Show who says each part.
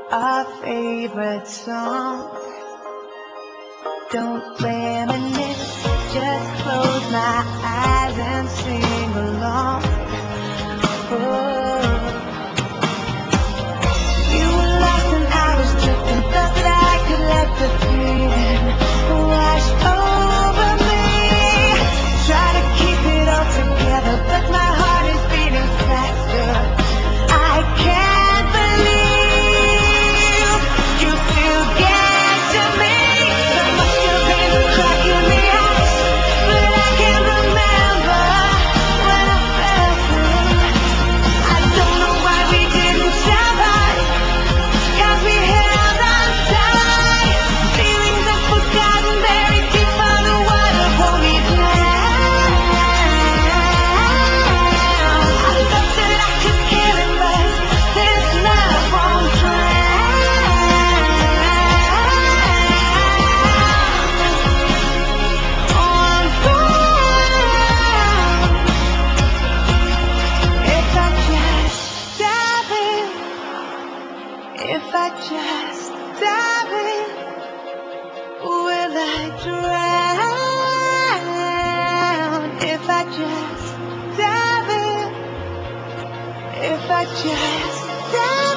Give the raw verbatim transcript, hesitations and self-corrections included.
Speaker 1: our favorite song. Don't reminisce, just close my eyes and sing along. Oh. You were lost and I was drifting, thought that I could let the feeling wash over me. Try to keep it all together, but my heart is beating faster. I can't believe you still get to me. There must have been a crack in the ice, but I can't remember when I fell through. I don't know why we didn't survive, 'cause we held on tight. Feelings unforgotten, buried deep under water, hold me down. I thought that I could kill it, but this love won't drown. On ground. If I just dive in, if I just dive in, will I drown? If I just dive in, if I just dive in.